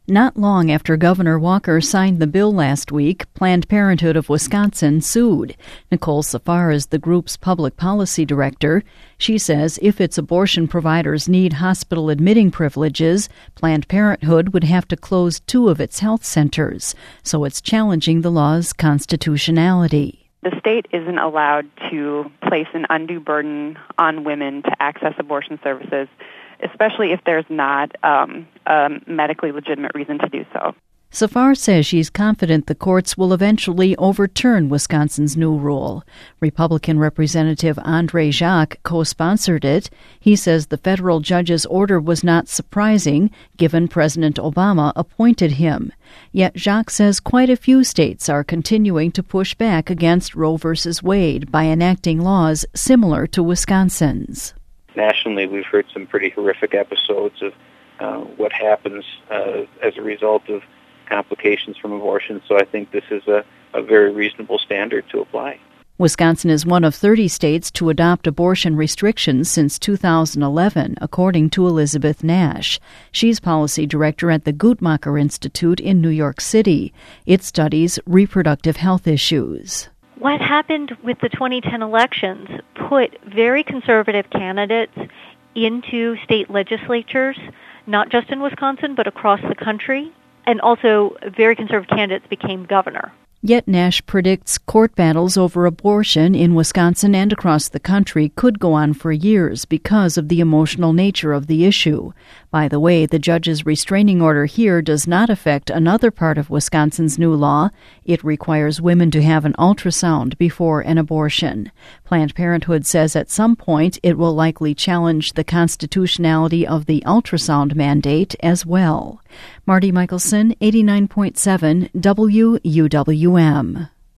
Not long after Governor Walker signed the bill last week, Planned Parenthood of Wisconsin sued. Nicole Safar is the group's public policy director. She says if its abortion providers need hospital admitting privileges, Planned Parenthood would have to close 2 of its health centers. So it's challenging the law's constitutionality. The state isn't allowed to place an undue burden on women to access abortion services, especially if there's not a medically legitimate reason to do so. Safar says she's confident the courts will eventually overturn Wisconsin's new rule. Republican Representative Andre Jacques co-sponsored it. He says the federal judge's order was not surprising, given President Obama appointed him. Yet Jacques says quite a few states are continuing to push back against Roe v. Wade by enacting laws similar to Wisconsin's. Nationally, we've heard some pretty horrific episodes of what happens as a result of complications from abortion, so I think this is a very reasonable standard to apply. Wisconsin is one of 30 states to adopt abortion restrictions since 2011, according to Elizabeth Nash. She's policy director at the Guttmacher Institute in New York City. It studies reproductive health issues. What happened with the 2010 elections put very conservative candidates into state legislatures, not just in Wisconsin, but across the country. And also, very conservative candidates became governor. Yet Nash predicts court battles over abortion in Wisconsin and across the country could go on for years because of the emotional nature of the issue. By the way, the judge's restraining order here does not affect another part of Wisconsin's new law. It requires women to have an ultrasound before an abortion. Planned Parenthood says at some point it will likely challenge the constitutionality of the ultrasound mandate as well. Marty Michelson, 89.7 WUWM.